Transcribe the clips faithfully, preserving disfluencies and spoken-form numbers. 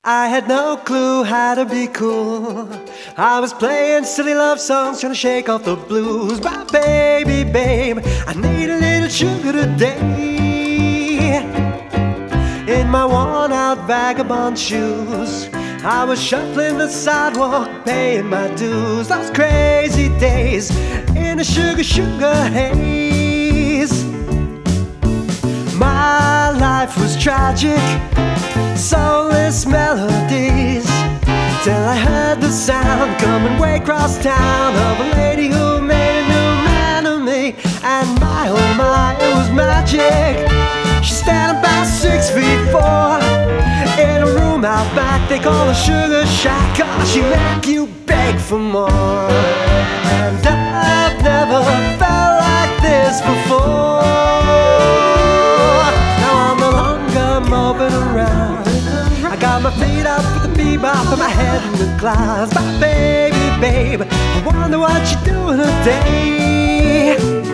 I had no clue how to be cool. I was playing silly love songs, trying to shake off the blues. But baby, babe, I need a little sugar today. In my worn-out vagabond shoes, I was shuffling the sidewalk, paying my dues. Those crazy days in a sugar, sugar haze. My life was tragic, soulless melodies, till I heard the sound coming way across town of a lady who made a new man of me. And my oh my, it was magic. She's standing about six feet four in a room out back they call a sugar shack. Cause she make you beg for more. And I've never felt like this before. Moping around, I got my feet up with the bebop and my head in the clouds. My baby, babe, I wonder what you're doing today.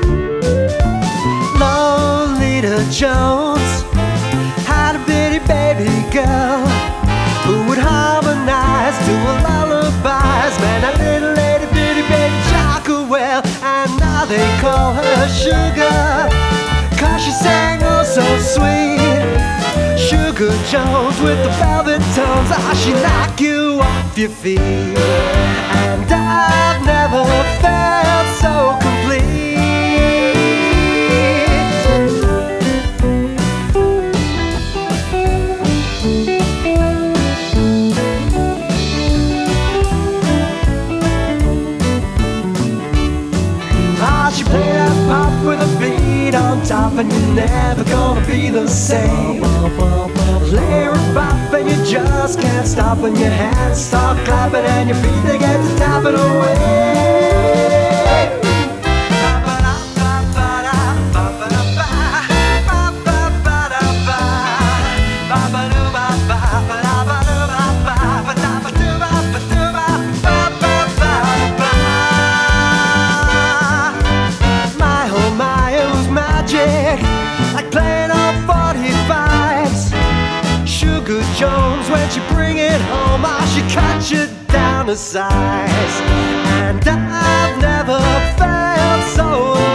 Lolita Jones had a bitty baby girl who would harmonize to a lullabies. Man, that little lady bitty baby chocolate well, and now they call her Sugar, cause she sang oh so sweet. Sugar Jones with the velvet tones, ah, she knock you off your feet. And I've never felt so complete. Ah, she played that pop with a beat on top, and you're never gonna be the same. Lay her bop and you just can't stop, and your hands start clapping and your feet they get to tapping away. My oh my, it was magic, like playing on forty-fives. Sugar Jones, when she bring it home, ah, she cut you down to size. And I've never felt so